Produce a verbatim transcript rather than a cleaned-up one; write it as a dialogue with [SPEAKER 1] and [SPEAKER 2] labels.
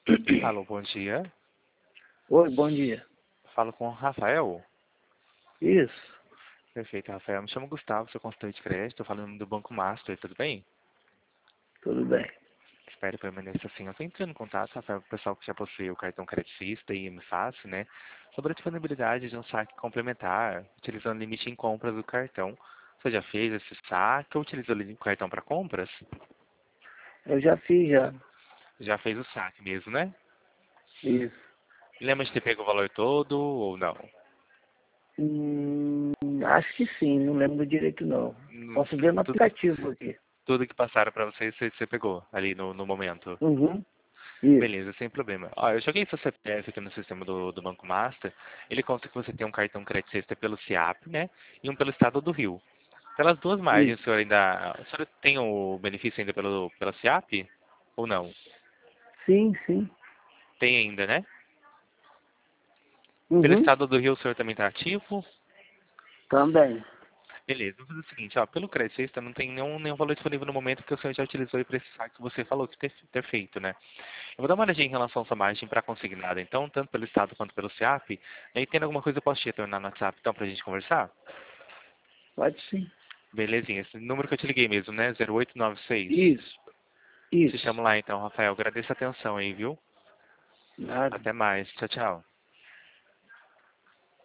[SPEAKER 1] Alô, bom dia.
[SPEAKER 2] Oi, bom dia.
[SPEAKER 1] Falo com o Rafael.
[SPEAKER 2] Isso,
[SPEAKER 1] Perfeito, Rafael. Me chamo Gustavo, sou consultor de crédito. Estou falando do Banco Master, tudo bem?
[SPEAKER 2] tudo bem.
[SPEAKER 1] Espero permaneça assim. Eu estou entrando em contato, Rafael, com o pessoal que já possui o cartão Credicista e M Fácil, né? Sobre a disponibilidade de um saque complementar, utilizando o limite em compras do cartão. Você já fez esse saque ou utilizou o cartão para compras?
[SPEAKER 2] Eu já fiz já.
[SPEAKER 1] Já fez o saque mesmo, né?
[SPEAKER 2] Isso.
[SPEAKER 1] Lembra de ter pego o valor todo ou não?
[SPEAKER 2] Hum, acho que sim, não lembro direito não.
[SPEAKER 1] Hum,
[SPEAKER 2] Posso ver no
[SPEAKER 1] Tudo,
[SPEAKER 2] aplicativo aqui.
[SPEAKER 1] tudo que passaram para você, você, você pegou ali no, no momento.
[SPEAKER 2] Uhum. Isso.
[SPEAKER 1] Beleza, sem problema. Ó, eu joguei seu C P F aqui no sistema do, do Banco Master. Ele consta que você tem um cartão Credit Sexta pelo SIAP, né? E um pelo Estado do Rio. Pelas duas margens, o
[SPEAKER 2] Isso.
[SPEAKER 1] senhor ainda. O senhor tem o benefício ainda pelo, pela SIAP? Ou não?
[SPEAKER 2] Sim, sim.
[SPEAKER 1] Tem ainda, né? Pelo
[SPEAKER 2] Uhum.
[SPEAKER 1] Estado do Rio, o senhor também está ativo?
[SPEAKER 2] Também.
[SPEAKER 1] Beleza, vamos fazer o seguinte, ó, pelo Credit Sexta não tem nenhum, nenhum valor disponível no momento que o senhor já utilizou para esse saque que você falou que ter, ter feito, né? Eu vou dar uma olhadinha em relação à sua margem para consignada, então, tanto pelo Estado quanto pelo SIAP. E tendo alguma coisa eu posso te retornar no WhatsApp, então, para a gente conversar?
[SPEAKER 2] Pode sim.
[SPEAKER 1] Belezinha, esse número que eu te liguei mesmo, né? zero oito nove seis.
[SPEAKER 2] Isso.
[SPEAKER 1] Te
[SPEAKER 2] Isso.
[SPEAKER 1] chamo lá então, Rafael. Agradeço a atenção aí, viu?
[SPEAKER 2] Nada.
[SPEAKER 1] Até mais. Tchau, tchau.